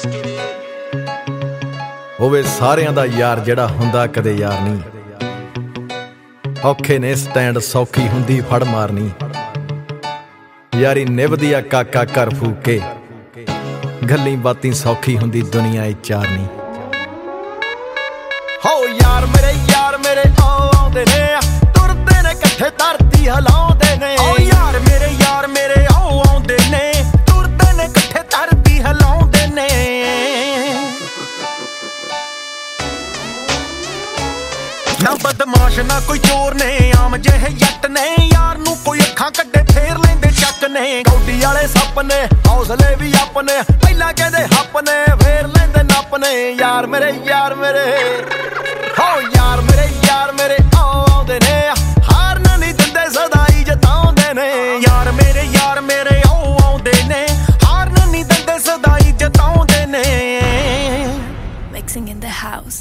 ਹੋਵੇ ਸਾਰਿਆਂ ਦਾ ਯਾਰ ਜਿਹੜਾ ਹੁੰਦਾ ਕਦੇ ਯਾਰ ਨਹੀਂ। ਔਖੇ ਨੇ ਸਟੈਂਡ ਸੌਖੀ ਹੁੰਦੀ ਫੜ ਮਾਰਨੀ। ਯਾਰੀ ਨਿਭਦੀ ਆ ਕਾਕਾ ਘਰ ਫੂਕੇ, ਗੱਲੀ ਬਾਤੀ ਸੌਖੀ ਹੁੰਦੀ ਦੁਨੀਆ ਏ ਚਾਰਨੀ। ਹੋ ਯਾਰ ਮੇਰੇ ਆਉਂਦੇ ਨੇ, ਤੁਰਦੇ ਨੇ ਇਕੱਠੇ ਧਰਤੀ ਹਿਲਾਉਂਦੇ ਨੇ। ਓ ਯਾਰ ਮੇਰੇ ਆਉਂਦੇ ਨੇ, ਤੁਰਦੇ ਨੇ ਇਕੱਠੇ ਧਰਤੀ ਹਿਲਾਉਂਦੇ ਨੇ। ਨਾ ਬਦਮਾਸ਼ ਨਾ ਕੋਈ ਚੋਰ ਨੇ, ਆਮ ਜਿਹੇ ਜੱਟ ਨੇ। ਯਾਰ ਨੂੰ ਕੋਈ ਅੱਖਾਂ ਕੱਢੇ ਫੇਰ ਲੈਂਦੇ ਚੱਕ ਨੇ। ਗੌਡੀ ਵਾਲੇ ਸੱਪ ਨੇ, ਹੌਸਲੇ ਵੀ ਆਪਣੇ, ਪਹਿਲਾਂ ਕਹਿੰਦੇ ਹੱਪ ਨੇ ਫੇਰ ਲੈਂਦੇ ਨੱਪ ਨੇ। ਯਾਰ ਮੇਰੇ ਹੋ ਯਾਰ ਮੇਰੇ ਆਉਂਦੇ ਨੇ, ਹਾਰਨ ਨਹੀਂ ਦਿੰਦੇ ਸਦਾਈ ਜਤਾਉਂਦੇ ਨੇ। ਯਾਰ ਮੇਰੇ ਆਉਂਦੇ ਨੇ, ਹਾਰਨ ਨਹੀਂ ਦਿੰਦੇ ਸਦਾਈ ਜਤਾਉਂਦੇ ਨੇ। Mixing in the house.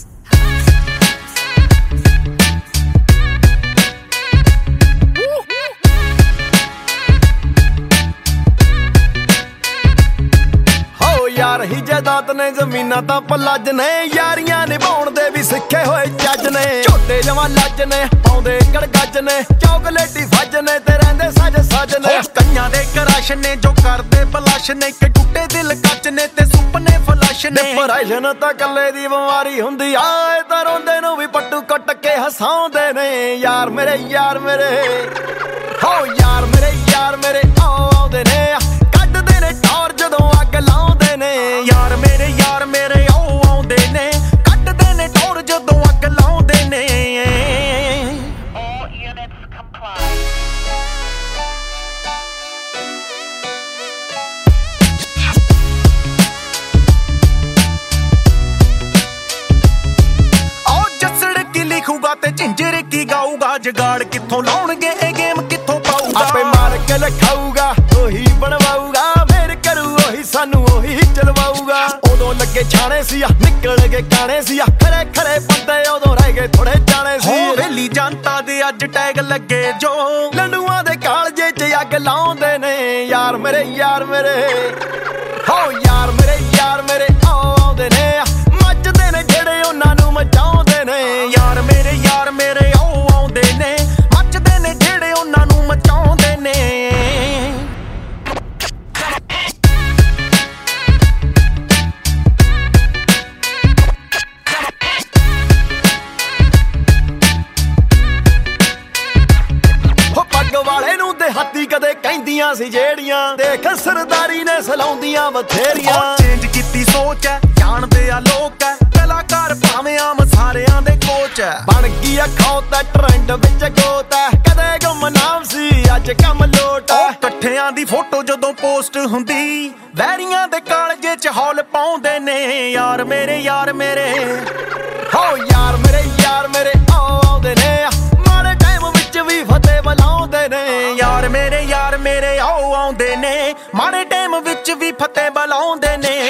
ਯਾਰ ਹੀ ਜਾਇਦਾਦ ਨੇ, ਜ਼ਮੀਨਾਂ ਤਾਂ ਪਲੱਜ ਨੇ। ਯਾਰੀਆਂ ਨਿਭਾਉਣ ਦੇ ਵੀ ਸਿੱਖੇ ਹੋਏ ਚੱਜ ਨੇ। ਝੋਟੇ ਜਵਾਂ ਲੱਜ ਨੇ, ਪਾਉਂਦੇ ਗੜਗੱਜ ਨੇ। ਚੌਕਲੇਟੀ ਫੱਜ ਨੇ ਤੇ ਰਹਿੰਦੇ ਸੱਜ ਨੇ। ਕਈਆਂ ਦੇ ਕਰਸ਼ ਨੇ ਜੋ ਕਰਦੇ ਬਲਸ਼ ਨੇ, ਕਿ ਟੁੱਟੇ ਦਿਲ ਕੱਚ ਨੇ ਤੇ ਸੁਪਨੇ ਫਲਸ਼ ਨੇ। ਡਿਪਰੈਸ਼ਨ ਤਾਂ ਕੱਲੇ ਦੀ ਬਿਮਾਰੀ ਹੁੰਦੀ ਆ, ਇਹ ਤਾਂ ਰੋਂਦੇ ਨੂੰ ਵੀ ਪੱਟੂ ਕੁੱਟ ਕੇ ਹਸਾਉਂਦੇ ਨੇ। ਯਾਰ ਮੇਰੇ ਹੋ ਯਾਰ ਮੇਰੇ ਆਉਂਦੇ ਨੇ, ਕੱਢਦੇ ਨੇ ਟੌਰ ਜਦੋਂ ਅੱਗ ਲਾਉਂਦੇ ਨੇ। ਯਾਰ ਮੇਰੇ ਆਉਂਦੇ ਨੇ, ਕੱਢਦੇ ਨੇ ਟੌਰ ਜਦੋਂ ਅੱਗ ਲਾਉਂਦੇ ਨੇ। All units comply. ਉਹ ਜੱਸੜ ਕੀ ਲਿਖੂਗਾ ਤੇ ਝਿੰਜਰ ਕੀ ਗਾਊਗਾ, ਜਗਾੜ ਕਿੱਥੋਂ ਲਾਉਣਗੇ ਇਹ ਗੇਮ ਕਿੱਥੋਂ ਪਾਊਗਾ। ਆਪੇ ਮਾਰ ਕੇ ਲਿਖਾਊਗਾ ਉਹੀ ਬਣਵਾਊਗਾ, ਮੇਰ ਕਰੂ ਉਹੀ ਸਾਨੂੰ ਉਹੀ ਚਲਵਾਊਗਾ। ਉਦੋਂ ਲੱਗੇ ਛਾਣੇ ਸੀ, ਨਿਕਲ ਗਏ ਕਾਣੇ ਸੀ। ਖਰੇ ਬੰਦੇ ਉਦੋਂ ਰਹਿ ਗਏ ਥੋੜੇ ਜਾਣੇ ਸੀ। ਵੇਲੀ ਜਨਤਾ ਦੇ ਅੱਜ ਟੈਗ ਲੱਗੇ ਜੋ, ਲੰਡੂਆਂ ਦੇ ਕਾਲਜੇ 'ਚ ਅੱਗ ਲਾਉਂਦੇ ਨੇ। ਯਾਰ ਮੇਰੇ ਹੋ ਯਾਰ ਮੇਰੇ ਆਉਂਦੇ ਨੇ, ਮੱਚਦੇ ਨੇ ਜਿਹੜੇ ਉਹਨਾਂ ਨੂੰ ਮਚਾਉਂਦੇ ਨੇ। ਯਾਰ ਮੇਰੇ ਆਉਂਦੇ ਨੇ, ਮੱਚਦੇ ਨੇ ਜਿਹੜੇ ਉਹਨਾਂ ਨੂੰ ਮਚਾਉਂਦੇ ਨੇ। ਵਾਲੇ ਨੂੰ ਦੇਹਾਤੀ ਕਦੇ ਕਹਿੰਦੀਆਂ ਸੀ ਜਿਹੜੀਆਂ, ਦੇਖ ਸਰਦਾਰੀ ਨੇ ਸਲਾਉਂਦੀਆਂ ਬਥੇਰੀਆਂ। ਚੇਂਜ ਕੀਤੀ ਸੋਚ ਐ, ਜਾਣਦੇ ਆ ਲੋਕ ਐ, ਕਲਾਕਾਰ ਭਾਵੇਂ ਆਮ ਸਾਰਿਆਂ ਦੇ ਕੋਚ ਐ। ਬਣ ਗਈ ਆ ਖੌਤ ਐ, ਟ੍ਰੈਂਡ ਵਿੱਚ ਗੋਤ ਐ, ਕਦੇ ਗੁੰਮਨਾਮ ਸੀ ਅੱਜ ਕੰਮ ਲੋਟ ਐ। ਇਕੱਠਿਆਂ ਦੀ ਫੋਟੋ ਜਦੋਂ ਪੋਸਟ ਹੁੰਦੀ, ਵੈਰੀਆਂ ਦੇ ਕਾਲਜੇ 'ਚ ਹੌਲ ਪਾਉਂਦੇ ਨੇ। ਯਾਰ ਮੇਰੇ ਹੋ ਯਾਰ ਮੇਰੇ ਆਉਂਦੇ ਨੇ, ਮਾੜੇ ਟਾਈਮ ਵਿੱਚ ਵੀ ਫਤਿਹ ਬੁਲਾਉਂਦੇ ਨੇ। ਯਾਰ ਮੇਰੇ ਆਉਂਦੇ ਨੇ, ਮਾੜੇ ਟਾਈਮ ਵਿੱਚ ਵੀ ਫਤਿਹ ਬੁਲਾਉਂਦੇ ਨੇ।